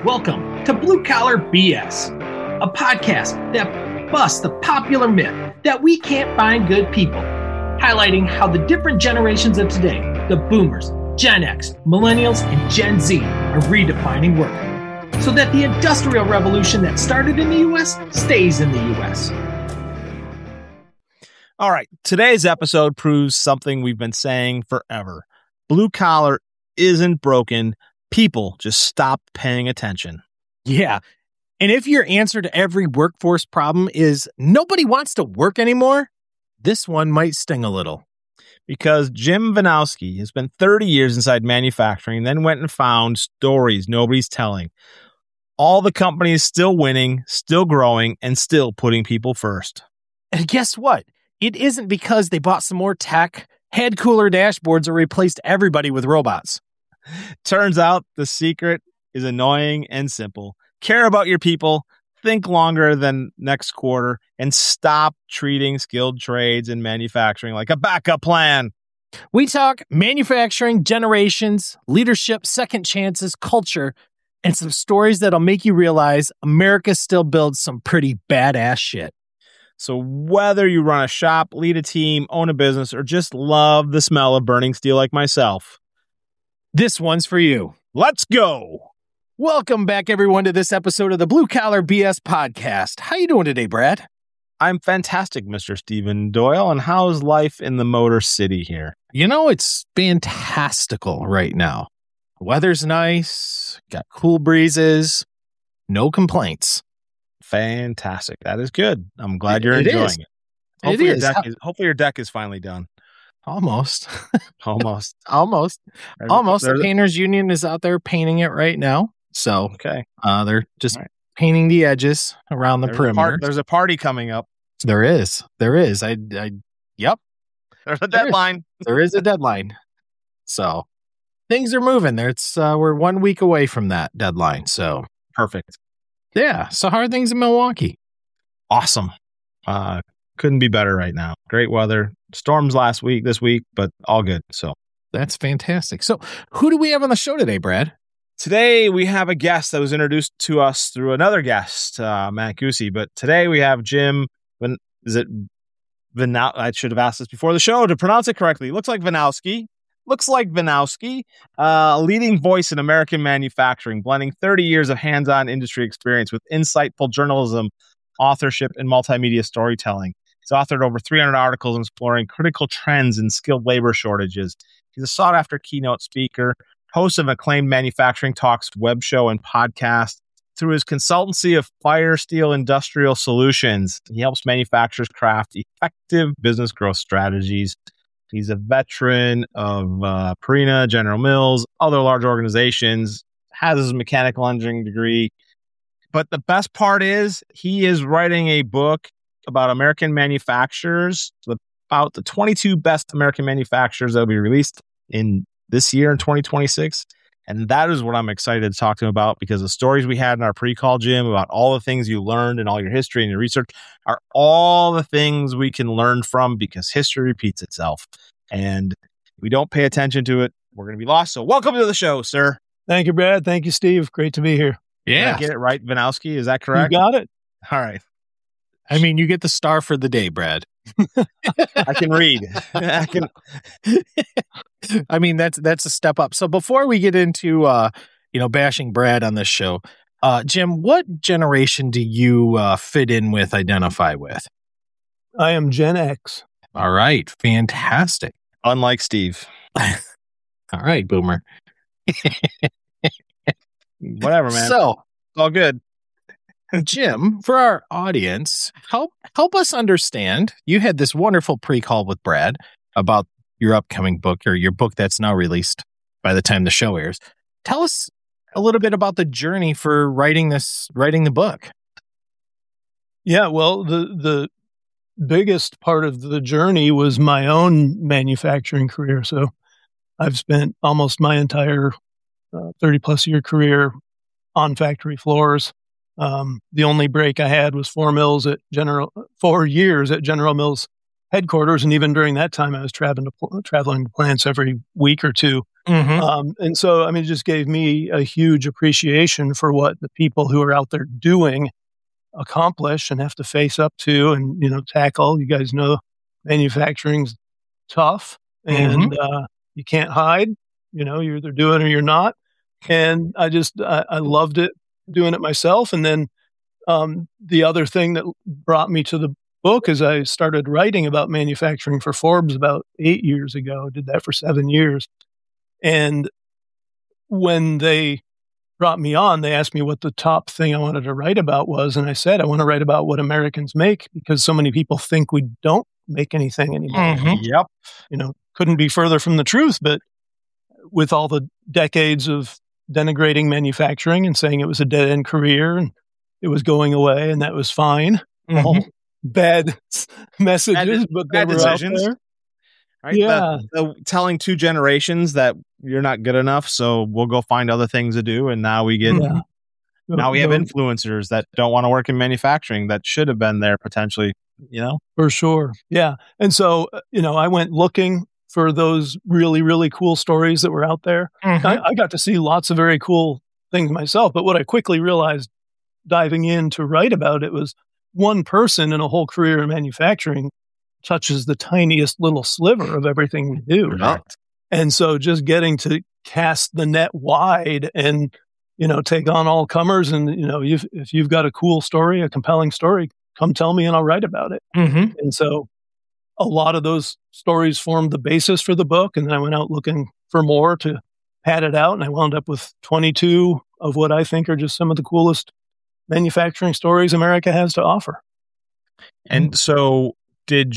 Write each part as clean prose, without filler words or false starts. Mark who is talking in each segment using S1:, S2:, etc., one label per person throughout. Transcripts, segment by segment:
S1: Welcome to Blue Collar BS, a podcast that busts the popular myth that we can't find good people, highlighting how the different generations of today, the boomers, Gen X, millennials, and Gen Z, are redefining work, so that the industrial revolution that started in the U.S. stays in the U.S.
S2: All right, today's episode proves something we've been saying forever. Blue collar isn't broken. People just stop paying attention.
S3: Yeah. And if your answer to every workforce problem is nobody wants to work anymore, this one might sting a little.
S2: Because Jim Vanowski has spent 30 years inside manufacturing, then went and found stories nobody's telling. All the companies still winning, still growing, and still putting people first.
S3: And guess what? It isn't because they bought some more tech, had cooler dashboards, or replaced everybody with robots.
S2: Turns out the secret is annoying and simple. Care about your people, think longer than next quarter, and stop treating skilled trades and manufacturing like a backup plan.
S3: We talk manufacturing, generations, leadership, second chances, culture, and some stories that'll make you realize America still builds some pretty badass shit.
S2: So whether you run a shop, lead a team, own a business, or just love the smell of burning steel like myself,
S3: this one's for you.
S2: Let's go.
S3: Welcome back, everyone, to this episode of the Blue Collar BS podcast. How you doing today, Brad?
S2: I'm fantastic, Mr. Stephen Doyle. And how's life in the Motor City here?
S3: You know, it's fantastical right now. The weather's nice, got cool breezes, no complaints.
S2: Fantastic. That is good. I'm glad you're enjoying it. Hopefully your deck is finally done.
S3: Almost.
S2: Almost.
S3: The Painters Union is out there painting it right now. So
S2: okay.
S3: They're just painting the edges around the perimeter.
S2: There's a party coming up.
S3: There is. Yep.
S2: There's a deadline.
S3: There is a deadline. So things are moving. We're 1 week away from that deadline. So
S2: perfect.
S3: Yeah. So how are things in Milwaukee?
S2: Awesome. Couldn't be better right now. Great weather. Storms this week, but all good. So
S3: that's fantastic. So who do we have on the show today, Brad?
S2: Today we have a guest that was introduced to us through another guest, Matt Goosey. But today we have Jim. I should have asked this before the show to pronounce it correctly. Looks like Vanowski, a leading voice in American manufacturing, blending 30 years of hands-on industry experience with insightful journalism, authorship, and multimedia storytelling. He's authored over 300 articles exploring critical trends in skilled labor shortages. He's a sought-after keynote speaker, host of acclaimed Manufacturing Talks web show and podcast. Through his consultancy of Fire Steel Industrial Solutions, he helps manufacturers craft effective business growth strategies. He's a veteran of Purina, General Mills, other large organizations, has his mechanical engineering degree. But the best part is he is writing a book about American manufacturers, about the 22 best American manufacturers that will be released in this year in 2026. And that is what I'm excited to talk to him about, because the stories we had in our pre-call, Jim, about all the things you learned and all your history and your research are all the things we can learn from, because history repeats itself. And if we don't pay attention to it, we're going to be lost. So welcome to the show, sir.
S4: Thank you, Brad. Thank you, Steve. Great to be here.
S3: Yeah.
S2: Did I get it right, Vanowski? Is that correct?
S4: You got it.
S2: All right.
S3: I mean, you get the star for the day, Brad.
S2: I can read.
S3: I mean, that's a step up. So before we get into bashing Brad on this show, Jim, what generation do you identify with?
S4: I am Gen X.
S3: All right, fantastic.
S2: Unlike Steve.
S3: All right, boomer.
S2: Whatever, man.
S3: So
S2: all good.
S3: Jim, for our audience, help us understand. You had this wonderful pre-call with Brad about your upcoming book, or your book that's now released by the time the show airs. Tell us a little bit about the journey for writing the book.
S4: Yeah, well, the biggest part of the journey was my own manufacturing career. So I've spent almost my entire 30 plus year career on factory floors. The only break I had was 4 years at General Mills headquarters. And even during that time, I was traveling to plants every week or two. And so, I mean, it just gave me a huge appreciation for what the people who are out there doing accomplish and have to face up to and, tackle. You guys know manufacturing's tough and you can't hide. You're either doing it or you're not. And I loved it doing it myself. And then the other thing that brought me to the book is I started writing about manufacturing for Forbes about 8 years ago. Did that for 7 years. And when they brought me on, they asked me what the top thing I wanted to write about was. And I said, I want to write about what Americans make because so many people think we don't make anything anymore.
S2: Yep.
S4: Couldn't be further from the truth. But with all the decades of denigrating manufacturing and saying it was a dead-end career and it was going away and that was fine. All bad messages, but they were out there.
S2: Right? Yeah. Telling 2 generations that you're not good enough, so we'll go find other things to do. And now we get, now we have influencers that don't want to work in manufacturing that should have been there potentially,
S4: For sure. Yeah. And so, I went looking for those really, really cool stories that were out there. I got to see lots of very cool things myself, but what I quickly realized diving in to write about it was one person in a whole career in manufacturing touches the tiniest little sliver of everything we do.
S2: Right.
S4: And so just getting to cast the net wide and, take on all comers. And, if you've got a cool story, a compelling story, come tell me and I'll write about it. And so a lot of those stories formed the basis for the book. And then I went out looking for more to pad it out. And I wound up with 22 of what I think are just some of the coolest manufacturing stories America has to offer.
S2: And so do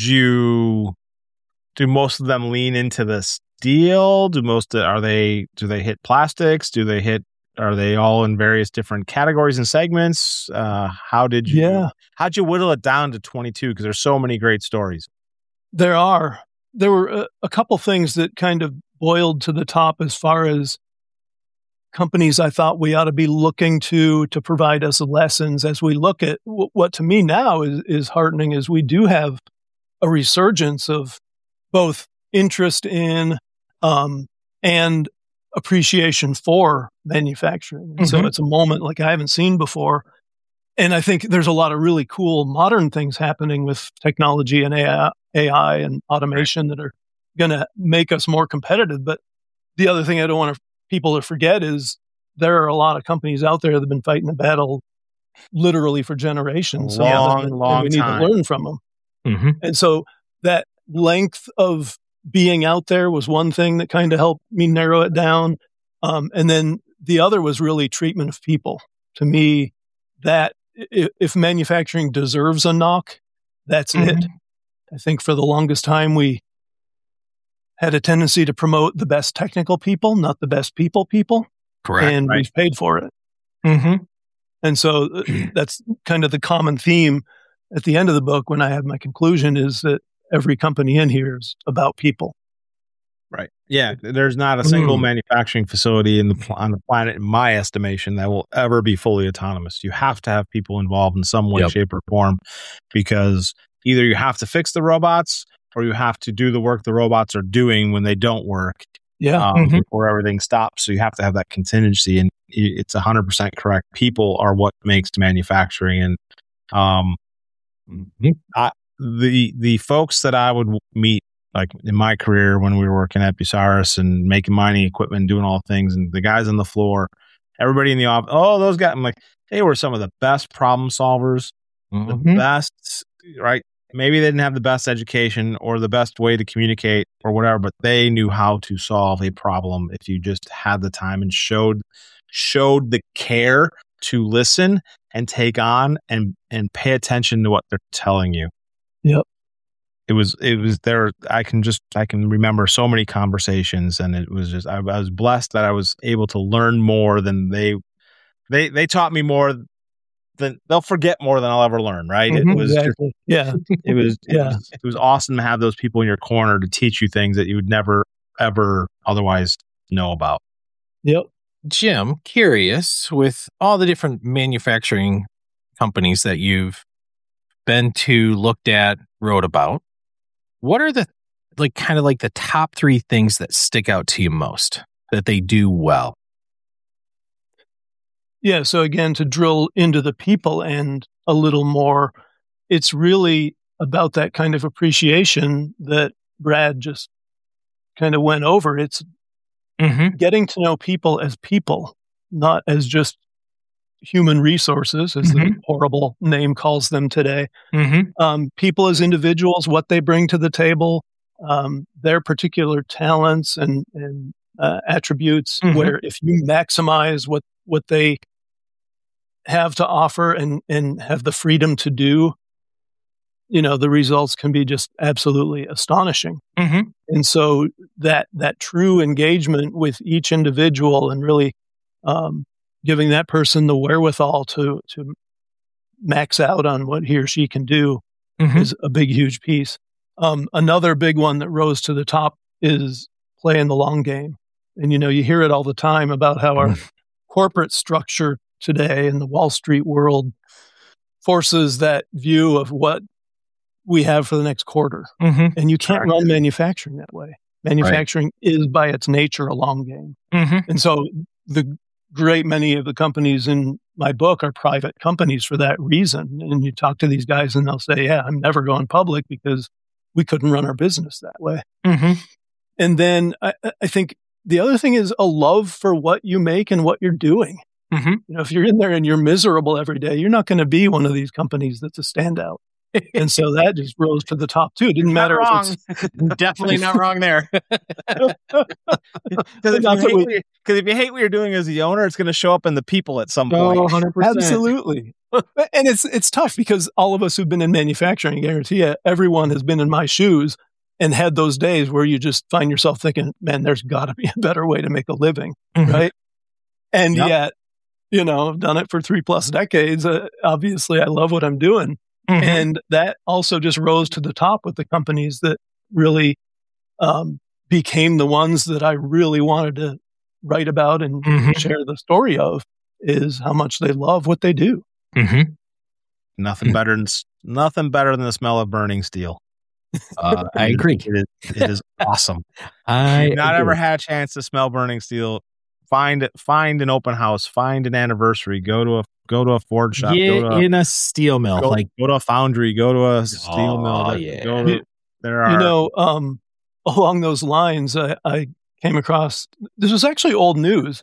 S2: most of them lean into the steel? Do they hit plastics? Are they all in various different categories and segments? How'd you whittle it down to 22? Because there's so many great stories.
S4: There were a couple things that kind of boiled to the top as far as companies I thought we ought to be looking to provide us lessons as we look at what to me now is heartening is we do have a resurgence of both interest in and appreciation for manufacturing. And so it's a moment like I haven't seen before. And I think there's a lot of really cool modern things happening with technology and AI and automation that are going to make us more competitive. But the other thing I don't want people to forget is there are a lot of companies out there that have been fighting the battle literally for generations.
S2: Long
S4: we need
S2: time.
S4: to learn from them. And so that length of being out there was one thing that kind of helped me narrow it down. And then the other was really treatment of people. To me, that if manufacturing deserves a knock, that's it. I think for the longest time, we had a tendency to promote the best technical people, not the best people.
S3: Correct.
S4: And we've paid for it. And so that's kind of the common theme at the end of the book when I have my conclusion is that every company in here is about people.
S2: Right. Yeah. There's not a single manufacturing facility on the planet, in my estimation, that will ever be fully autonomous. You have to have people involved in some way, shape, or form, because either you have to fix the robots or you have to do the work the robots are doing when they don't work. Before everything stops. So you have to have that contingency, and it's 100% correct. People are what makes manufacturing. And the folks that I would meet, like in my career when we were working at Bucyrus and making mining equipment, doing all things, and the guys on the floor, everybody in the office, those guys, I'm like, they were some of the best problem solvers, the best, right? Maybe they didn't have the best education or the best way to communicate or whatever, but they knew how to solve a problem if you just had the time and showed the care to listen and take on and pay attention to what they're telling you.
S4: Yep.
S2: It was there. I can remember so many conversations, and it was just, I was blessed that I was able to learn more than they taught me more than they'll forget more than I'll ever learn. Right. It was,
S4: exactly.
S2: It was awesome to have those people in your corner to teach you things that you would never, ever otherwise know about.
S4: Yep.
S3: Jim, curious, with all the different manufacturing companies that you've been to, looked at, wrote about, what are the top 3 things that stick out to you most that they do well?
S4: Yeah. So again, to drill into the people end a little more, it's really about that kind of appreciation that Brad just kind of went over. It's getting to know people, not as just human resources, as the horrible name calls them today. People as individuals, what they bring to the table, their particular talents and attributes, where if you maximize what they have to offer and have the freedom to do, the results can be just absolutely astonishing. And so that true engagement with each individual and really giving that person the wherewithal to max out on what he or she can do is a big, huge piece. Another big one that rose to the top is playing the long game. And, you hear it all the time about how our corporate structure today in the Wall Street world forces that view of what we have for the next quarter. And you can't run manufacturing that way. Manufacturing is by its nature a long game. And so the great many of the companies in my book are private companies for that reason. And you talk to these guys and they'll say, yeah, I'm never going public because we couldn't run our business that way. And then I think the other thing is a love for what you make and what you're doing. If you're in there and you're miserable every day, you're not going to be one of these companies that's a standout. And so that just rose to the top too. It didn't matter if it's
S3: definitely not wrong there.
S2: Because if you hate what you're doing as the owner, it's going to show up in the people at some point.
S3: 100%.
S4: Absolutely. And it's tough because all of us who've been in manufacturing, I guarantee you, everyone has been in my shoes and had those days where you just find yourself thinking, man, there's got to be a better way to make a living, right? And yet, I've done it for 3+ decades. Obviously, I love what I'm doing. And that also just rose to the top with the companies that really became the ones that I really wanted to write about and share the story of, is how much they love what they do.
S2: Nothing better than the smell of burning steel.
S3: I agree.
S2: It is awesome. If you've not ever had a chance to smell burning steel, find an open house, find an anniversary, go to a Ford shop,
S3: in a steel mill,
S2: go to a foundry, go to a steel mill. There are,
S4: along those lines, I came across, this was actually old news.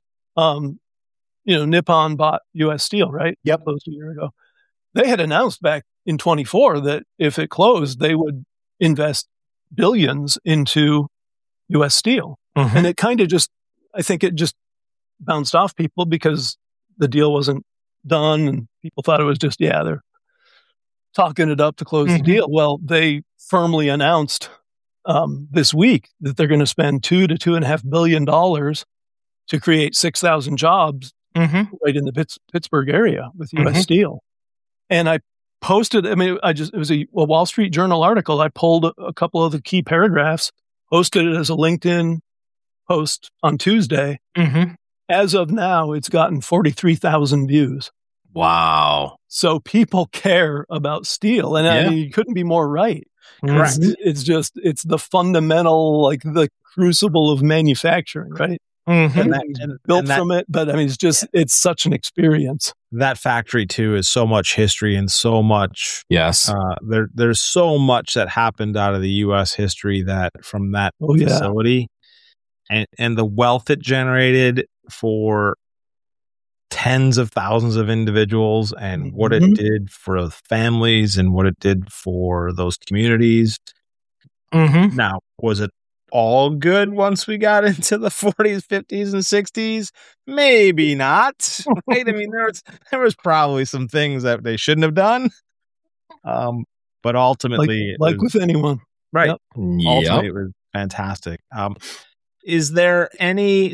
S4: Nippon bought U.S. Steel, right?
S3: Yep.
S4: Closed a year ago. They had announced back in 24 that if it closed, they would invest billions into U.S. Steel. And it kind of I think it just bounced off people because the deal wasn't done and people thought it was just, they're talking it up to close the deal. Well, they firmly announced this week that they're going to spend $2 to $2.5 billion to create 6,000 jobs right in the Pittsburgh area with U.S. Steel. And I posted, it was a Wall Street Journal article. I pulled a couple of the key paragraphs, posted it as a LinkedIn post on Tuesday. As of now, it's gotten 43,000 views.
S3: Wow.
S4: So people care about steel. And you couldn't be more right.
S2: Correct.
S4: It's the fundamental, like the crucible of manufacturing, right? And built from it. But it's such an experience.
S2: That factory too is so much history and so much.
S3: Yes.
S2: There's so much that happened out of the U.S. history from that facility, and the wealth it generated for tens of thousands of individuals, and what it did for families and what it did for those communities. Now, was it all good once we got into the 40s, 50s, and 60s? Maybe not. Right? There was probably some things that they shouldn't have done. But ultimately,
S4: with anyone,
S2: right?
S4: Yep.
S2: Ultimately, it was fantastic. Is there any,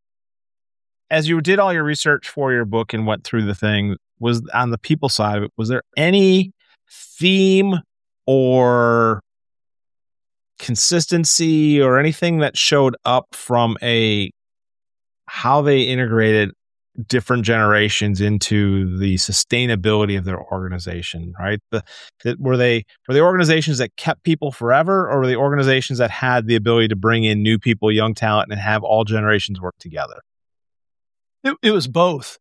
S2: as you did all your research for your book and went through the thing, was on the people side of it, was there any theme or consistency or anything that showed up from how they integrated different generations into the sustainability of their organization, right? Were they organizations that kept people forever, or were they organizations that had the ability to bring in new people, young talent, and have all generations work together?
S4: It was both.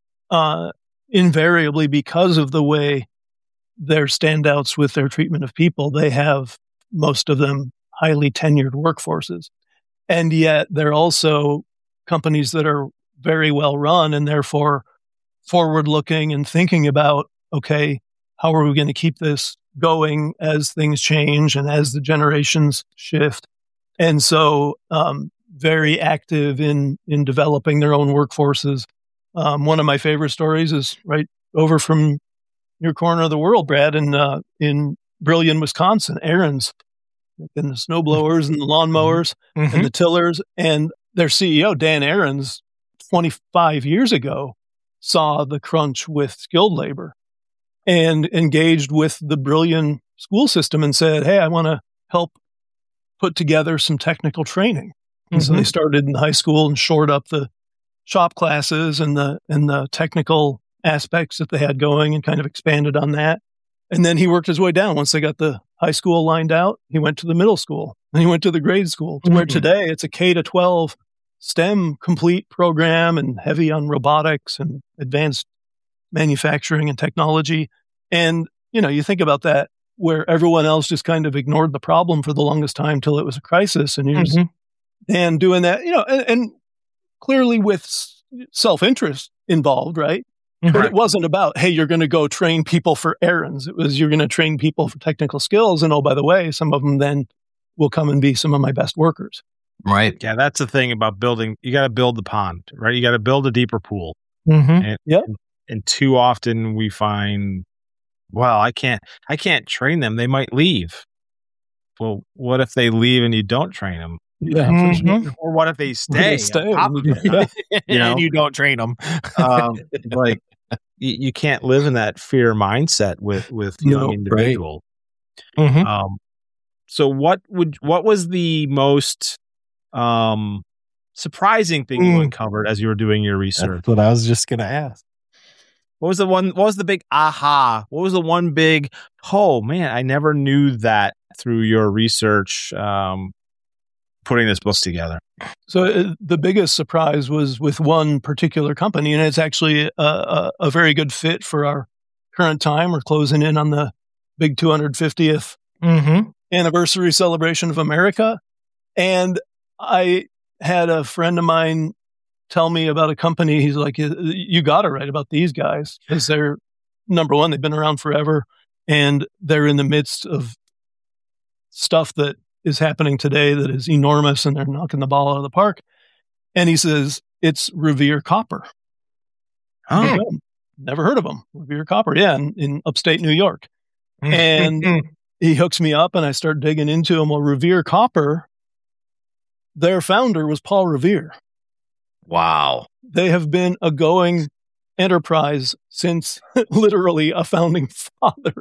S4: Invariably, because of the way they're standouts with their treatment of people, they have, most of them, highly tenured workforces. And yet they're also companies that are very well run and therefore forward looking and thinking about, okay, how are we going to keep this going as things change and as the generations shift? And so very active in developing their own workforces. One of my favorite stories is right over from your corner of the world, Brad, in Brillion, Wisconsin, Aaron's, and the snowblowers and the lawnmowers and the tillers, and their CEO, Dan Aarons, 25 years ago, saw the crunch with skilled labor and engaged with the Brillion school system and said, hey, I want to help put together some technical training. And so they started in high school and shored up the shop classes and the technical aspects that they had going and kind of expanded on that. And then he worked his way down. Once they got the high school lined out, he went to the middle school and he went to the grade school, where today it's a K-12 STEM complete program and heavy on robotics and advanced manufacturing and technology. And, you think about that, where everyone else just kind of ignored the problem for the longest time till it was a crisis. And here's Dan doing that, and clearly with self-interest involved, right? But it wasn't about, hey, you're going to go train people for errands. It was, you're going to train people for technical skills. And oh, by the way, some of them then will come and be some of my best workers.
S3: Right.
S2: Yeah, that's the thing about building. You got to build the pond, right? You got to build a deeper pool.
S3: Mm-hmm.
S2: And too often we find, well, I can't train them. They might leave. Well, what if they leave and you don't train them?
S4: Yeah.
S2: Or what if they stay?
S3: And you don't train them.
S2: Like you can't live in that fear mindset with young individuals.
S3: Right.
S2: So what was the most surprising thing you uncovered as you were doing your research?
S3: That's what I was just going to ask.
S2: What was the big aha? What was the one big, oh man, I never knew that through your research, putting this book together?
S4: So the biggest surprise was with one particular company, and it's actually a very good fit for our current time. We're closing in on the big 250th anniversary celebration of America. And I had a friend of mine tell me about a company. He's like, you got to write about these guys, because they're, number one, they've been around forever, and they're in the midst of stuff that is happening today that is enormous, and they're knocking the ball out of the park. And he says, it's Revere Copper. Oh, never heard of them. Revere Copper. Yeah. In upstate New York. And he hooks me up and I start digging into them. Well, Revere Copper, their founder was Paul Revere.
S3: Wow.
S4: They have been a going enterprise since literally a founding father.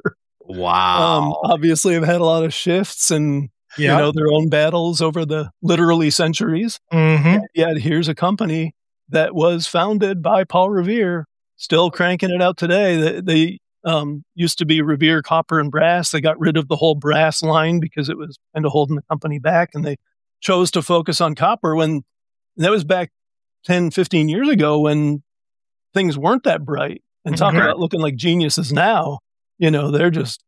S3: Wow.
S4: Obviously, I've had a lot of shifts and their own battles over the literally centuries. Yet here's a company that was founded by Paul Revere, still cranking it out today. They used to be Revere Copper and Brass. They got rid of the whole brass line because it was kind of holding the company back, and they chose to focus on copper when that was back 10, 15 years ago when things weren't that bright. And talk about looking like geniuses now. They're just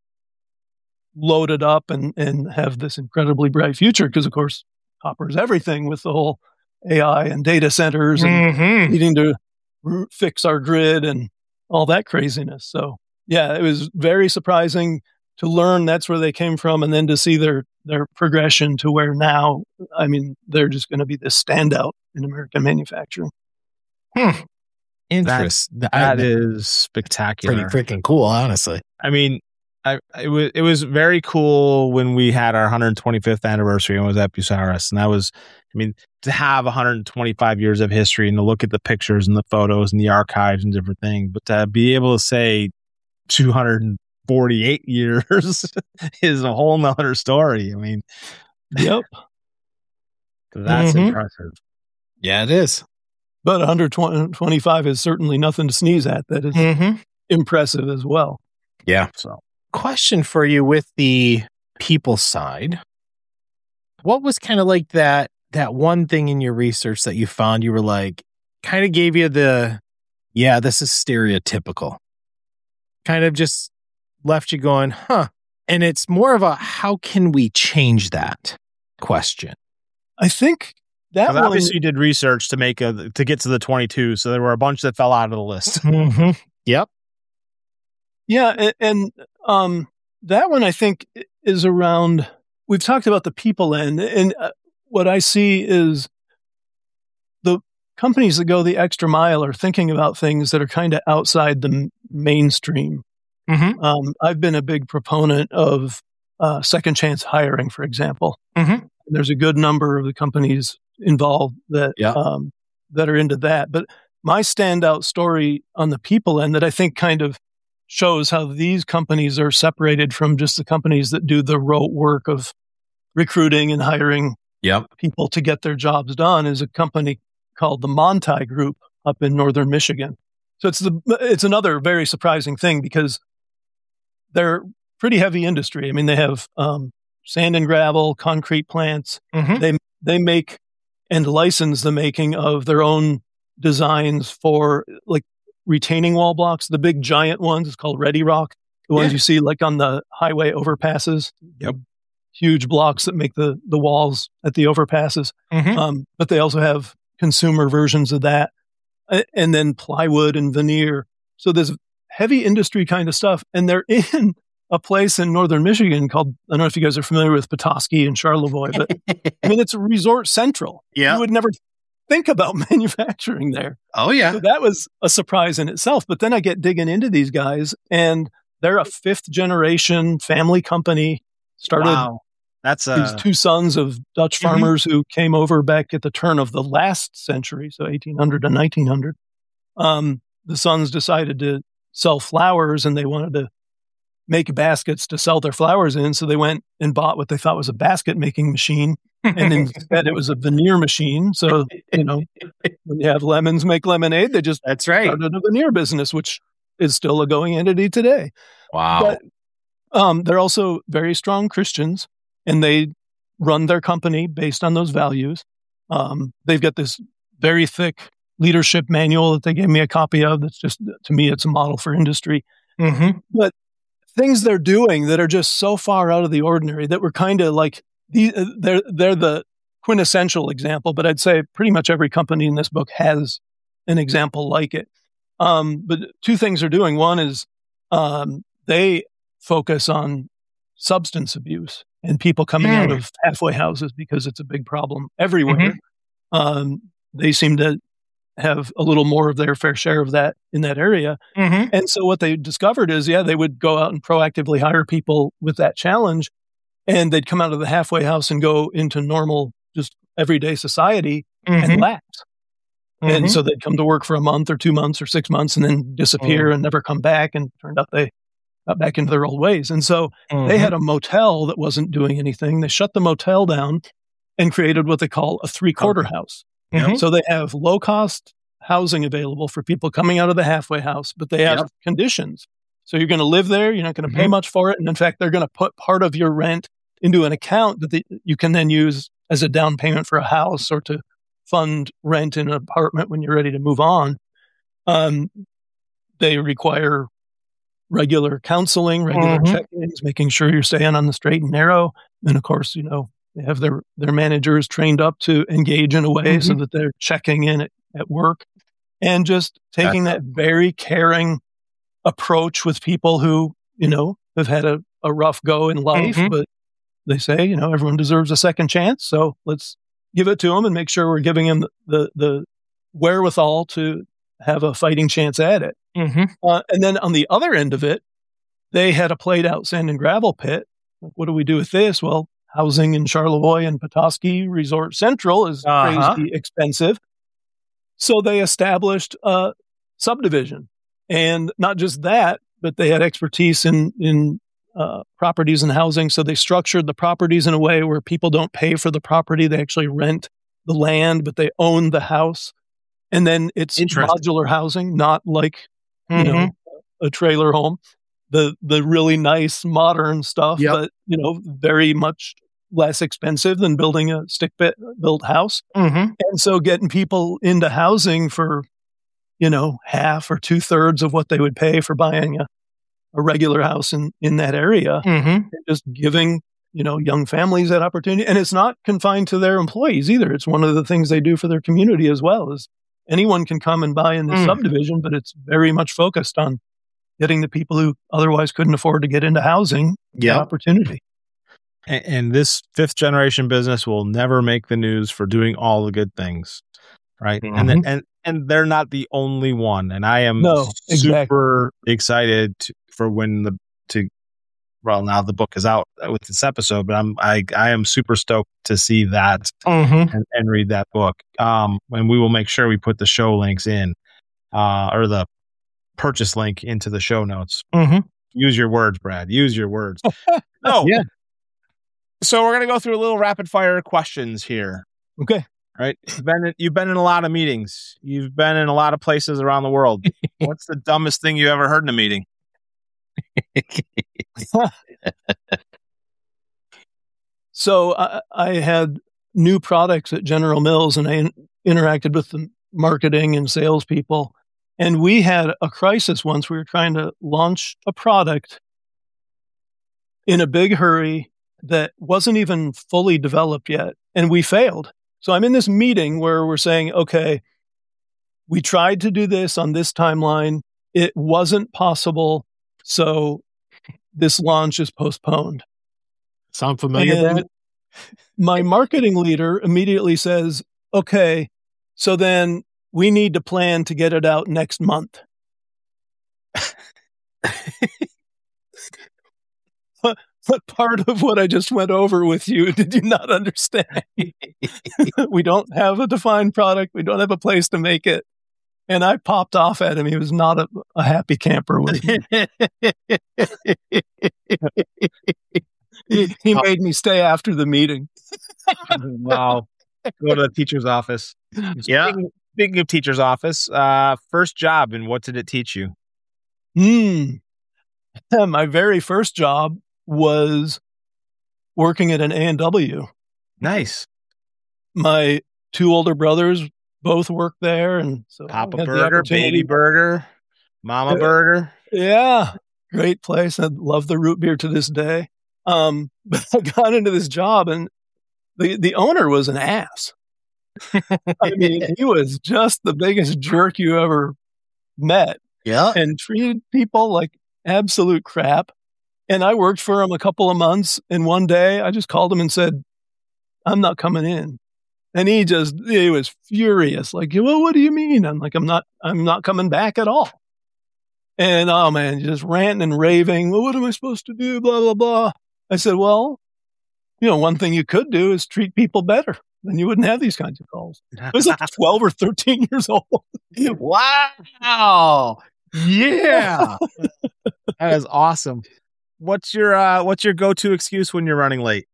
S4: loaded up and have this incredibly bright future because, of course, copper is everything with the whole AI and data centers and needing to fix our grid and all that craziness. So, yeah, it was very surprising to learn that's where they came from, and then to see their progression to where now, I mean, they're just going to be this standout in American manufacturing.
S3: Interest.
S2: That is spectacular.
S3: Pretty freaking cool, honestly.
S2: I mean, it was very cool when we had our 125th anniversary and was at Bucyrus. And that was, I mean, to have 125 years of history and to look at the pictures and the photos and the archives and different things, but to be able to say 248 years is a whole nother story. I mean,
S4: yep.
S2: That's impressive.
S3: Yeah, it is.
S4: But 125 is certainly nothing to sneeze at. That is impressive as well.
S3: Yeah.
S2: So,
S3: question for you with the people side. What was kind of like that one thing in your research that you found you were like, kind of gave you this is stereotypical. Kind of just left you going, huh. And it's more of a, how can we change that question?
S4: I think that one,
S2: obviously you did research to get to the 22. So there were a bunch that fell out of the list.
S3: Yep.
S4: Yeah. And that one I think is around, we've talked about the people end, and what I see is the companies that go the extra mile are thinking about things that are kind of outside the mainstream. I've been a big proponent of second chance hiring, for example. There's a good number of the companies involved that that are into that. But my standout story on the people end that I think kind of shows how these companies are separated from just the companies that do the rote work of recruiting and hiring people to get their jobs done is a company called the Monti Group up in northern Michigan. So it's another very surprising thing because they're pretty heavy industry. I mean, they have sand and gravel, concrete plants. They make and license the making of their own designs for like retaining wall blocks. The big giant ones is called Ready Rock. The ones you see like on the highway overpasses. Huge blocks that make the walls at the overpasses. But they also have consumer versions of that, and then plywood and veneer. So there's heavy industry kind of stuff. And they're in a place in northern Michigan called, I don't know if you guys are familiar with Petoskey and Charlevoix, but I mean, it's a resort central. You would never think about manufacturing there.
S3: Oh, yeah.
S4: So that was a surprise in itself. But then I get digging into these guys, and they're a fifth generation family company. Started
S2: That's
S4: these two sons of Dutch farmers who came over back at the turn of the last century, so 1800 to 1900. The sons decided to sell flowers, and they wanted to make baskets to sell their flowers in. So they went and bought what they thought was a basket making machine. And instead it was a veneer machine. So, when you have lemons make lemonade, they just started a veneer business, which is still a going entity today.
S3: Wow.
S4: But they're also very strong Christians, and they run their company based on those values. They've got this very thick leadership manual that they gave me a copy of. That's just, to me, it's a model for industry. But things they're doing that are just so far out of the ordinary that we're kind of like, they're the quintessential example, but I'd say pretty much every company in this book has an example like it. But two things they're doing. One is they focus on substance abuse and people coming out of halfway houses because it's a big problem everywhere. They seem to have a little more of their fair share of that in that area. And so what they discovered is, they would go out and proactively hire people with that challenge, and they'd come out of the halfway house and go into normal, just everyday society and lapse. And so they'd come to work for a month or 2 months or 6 months and then disappear and never come back. And turned out they got back into their old ways. And so they had a motel that wasn't doing anything. They shut the motel down and created what they call a 3/4 house. So they have low cost housing available for people coming out of the halfway house, but they have conditions. So you're going to live there. You're not going to pay much for it. And in fact, they're going to put part of your rent into an account that you can then use as a down payment for a house or to fund rent in an apartment when you're ready to move on. They require regular counseling, regular check-ins, making sure you're staying on the straight and narrow. And of course, they have their managers trained up to engage in a way so that they're checking in at work, and just taking that very caring approach with people who, have had a rough go in life, but they say, everyone deserves a second chance. So let's give it to them and make sure we're giving them the wherewithal to have a fighting chance at it. And then on the other end of it, they had a played out sand and gravel pit. What do we do with this? Well, housing in Charlevoix and Petoskey Resort Central is crazy expensive. So they established a subdivision. And not just that, but they had expertise in properties and housing. So they structured the properties in a way where people don't pay for the property. They actually rent the land, but they own the house. And then it's modular housing, not like, you know, a trailer home, the really nice modern stuff, but, you know, very much less expensive than building a stick-built house. And so getting people into housing for, you know, half or 2/3 of what they would pay for buying a regular house in that area, and just giving, you know, young families that opportunity. And it's not confined to their employees either. It's one of the things they do for their community as well. Is anyone can come and buy in this subdivision, but it's very much focused on getting the people who otherwise couldn't afford to get into housing the opportunity.
S2: And this 5th generation business will never make the news for doing all the good things, right? And they're not the only one. And I am super excited for when now the book is out with this episode, but I am super stoked to see that and read that book. And we will make sure we put the show links in, or the purchase link into the show notes. Use your words, Brad. Use your words. So we're going to go through a little rapid fire questions here.
S4: Okay.
S2: Right. You've been in a lot of meetings. You've been in a lot of places around the world. What's the dumbest thing you ever heard in a meeting?
S4: So I had new products at General Mills, and I interacted with the marketing and salespeople. And we had a crisis once. We were trying to launch a product in a big hurry that wasn't even fully developed yet, and we failed. So I'm in this meeting where we're saying, okay, we tried to do this on this timeline. It wasn't possible. So this launch is postponed.
S3: Sound familiar?
S4: And my marketing leader immediately says, okay, so then we need to plan to get it out next month. What part of what I just went over with you did you not understand? We don't have a defined product. We don't have a place to make it. And I popped off at him. He was not a happy camper with me. He made me stay after the meeting.
S2: Wow. Go to the teacher's office. Speaking of teacher's office, first job, and what did it teach you?
S4: My very first job was working at an A&W.
S2: Nice.
S4: My 2 older brothers both worked there, and so
S2: Papa Burger, Baby Burger, Mama Burger.
S4: Yeah, great place. I love the root beer to this day. But I got into this job, and the owner was an ass. I mean, he was just the biggest jerk you ever met.
S3: Yeah,
S4: and treated people like absolute crap. And I worked for him a couple of months, and one day I just called him and said, I'm not coming in. And he was furious. Like, well, what do you mean? I'm like, I'm not coming back at all. And oh man, just ranting and raving. Well, what am I supposed to do? Blah, blah, blah. I said, well, you know, one thing you could do is treat people better. Then you wouldn't have these kinds of calls. I was like 12 or 13 years old.
S2: Wow. Yeah. That is awesome. What's your go-to excuse when you're running late?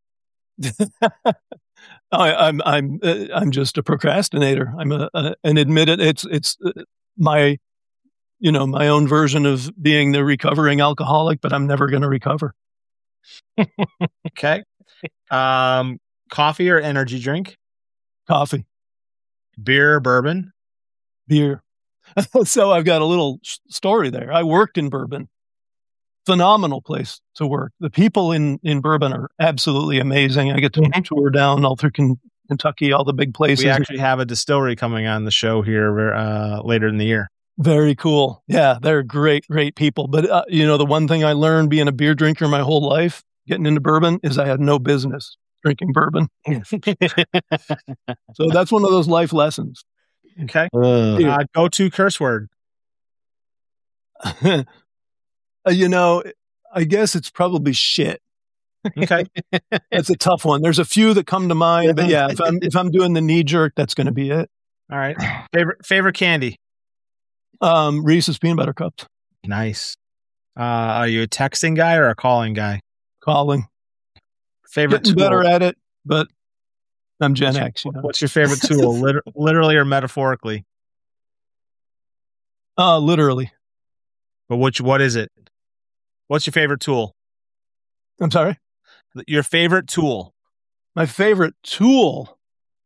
S4: I'm just a procrastinator. I'm an admitted. It's my own version of being the recovering alcoholic, but I'm never going to recover.
S2: Okay. Coffee or energy drink?
S4: Coffee.
S2: Beer or bourbon?
S4: Beer. So I've got a little story there. I worked in Bourbon. Phenomenal place to work. The people in Bourbon are absolutely amazing. I get to tour down all through Kentucky, all the big places.
S2: We actually have a distillery coming on the show here later in the year.
S4: Very cool. Yeah, they're great, great people. But, the one thing I learned being a beer drinker my whole life, getting into bourbon, is I had no business drinking bourbon. So that's one of those life lessons.
S2: Okay. Go-to curse word.
S4: I guess it's probably shit.
S2: Okay.
S4: That's a tough one. There's a few that come to mind, but yeah, if I'm doing the knee jerk, that's going to be it.
S2: All right. Favorite candy?
S4: Reese's peanut butter cups.
S2: Nice. Are you a texting guy or a calling guy?
S4: Calling.
S2: Favorite
S4: Getting
S2: tool?
S4: better at it, but I'm Gen X.
S2: What's your favorite tool, literally or metaphorically?
S4: Literally.
S2: But what is it? What's your favorite tool?
S4: I'm sorry?
S2: Your favorite tool?
S4: My favorite tool?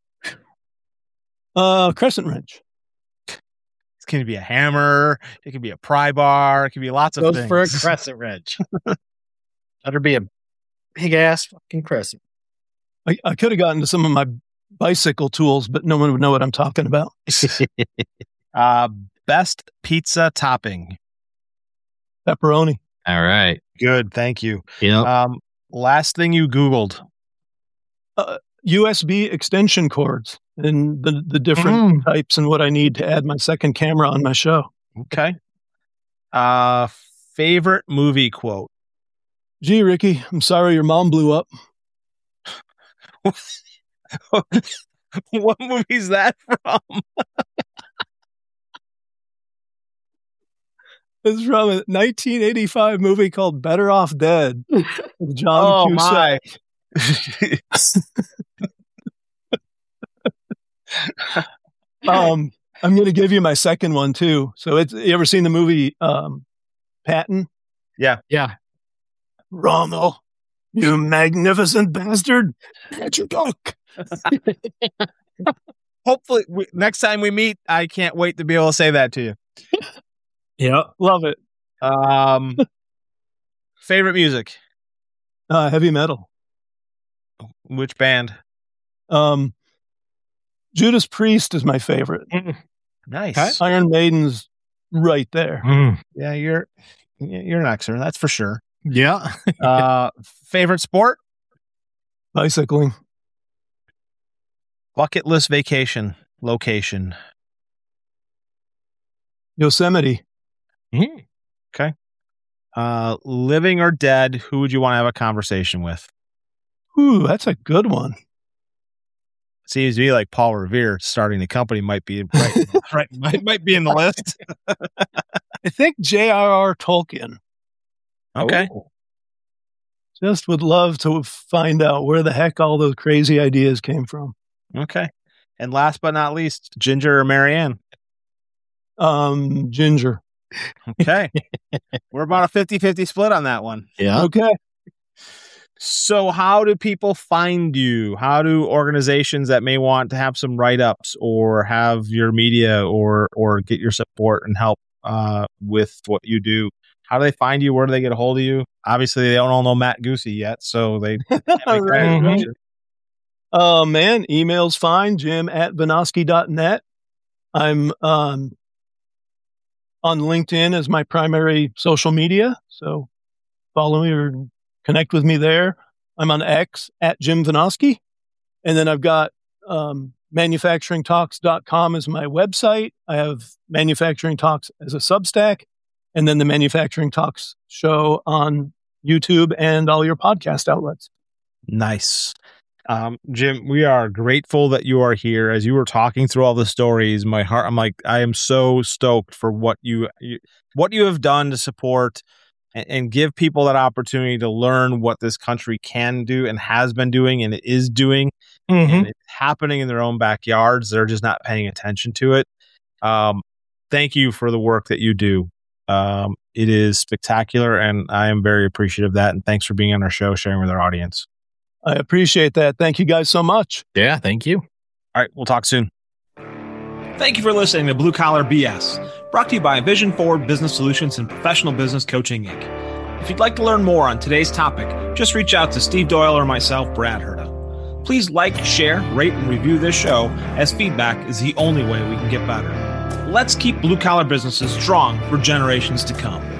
S4: Crescent wrench.
S2: It's going to be a hammer. It could be a pry bar. It could be lots of
S3: Goes
S2: things.
S3: for a crescent wrench. Better be a big ass fucking crescent.
S4: I could have gotten to some of my bicycle tools, but no one would know what I'm talking about.
S2: Best pizza topping?
S4: Pepperoni.
S3: All right.
S2: Good. Thank you.
S3: Yep.
S2: Last thing you Googled?
S4: USB extension cords and the different types and what I need to add my second camera on my show.
S2: Okay. Favorite movie quote?
S4: Gee, Ricky, I'm sorry your mom blew up.
S2: What movie is that from?
S4: It's from a 1985 movie called Better Off Dead with John Cusack. I'm going to give you my second one too. So you ever seen the movie Patton?
S2: Yeah.
S4: Rommel, you magnificent bastard. Get your duck.
S2: Hopefully, next time we meet, I can't wait to be able to say that to you.
S4: Yeah, love it.
S2: Favorite music?
S4: Heavy metal.
S2: Which band?
S4: Judas Priest is my favorite.
S2: Nice.
S4: Okay. Iron Maiden's right there.
S2: Yeah, you're an Xer, that's for sure.
S3: Yeah.
S2: Favorite sport?
S4: Bicycling.
S2: Bucket list vacation location?
S4: Yosemite.
S2: Okay. Living or dead, who would you want to have a conversation with?
S4: Ooh, that's a good one.
S2: Seems to me like Paul Revere starting the company might be might be in the list.
S4: I think J.R.R. Tolkien.
S2: Okay.
S3: Oh.
S4: Just would love to find out where the heck all those crazy ideas came from.
S2: Okay. And last but not least, Ginger or Marianne?
S4: Ginger.
S2: Okay. We're about a 50-50 split on that one.
S3: Yeah.
S4: Okay.
S2: So how do people find you? How do organizations that may want to have some write-ups or have your media or get your support and help with what you do? How do they find you? Where do they get a hold of you? Obviously, they don't all know Matt Goosey yet, so they
S4: Right. Man, email's fine. Jim@Vinosky.net. I'm on LinkedIn as my primary social media, so follow me or connect with me there. I'm on X @Jim Vinosky. And then I've got manufacturingtalks.com as my website. I have Manufacturing Talks as a Substack, and then the Manufacturing Talks show on YouTube and all your podcast outlets.
S2: Nice. Jim, we are grateful that you are here. As you were talking through all the stories, my heart, I'm like, I am so stoked for what you have done to support and give people that opportunity to learn what this country can do and has been doing and is doing. And it's happening in their own backyards. They're just not paying attention to it. Thank you for the work that you do. It is spectacular, and I am very appreciative of that. And thanks for being on our show, sharing with our audience.
S4: I appreciate that. Thank you guys so much.
S3: Yeah. Thank you.
S2: All right. We'll talk soon.
S1: Thank you for listening to Blue Collar BS, brought to you by Vision Forward Business Solutions and Professional Business Coaching, Inc. If you'd like to learn more on today's topic, just reach out to Steve Doyle or myself, Brad Herda. Please like, share, rate, and review this show, as feedback is the only way we can get better. Let's keep blue-collar businesses strong for generations to come.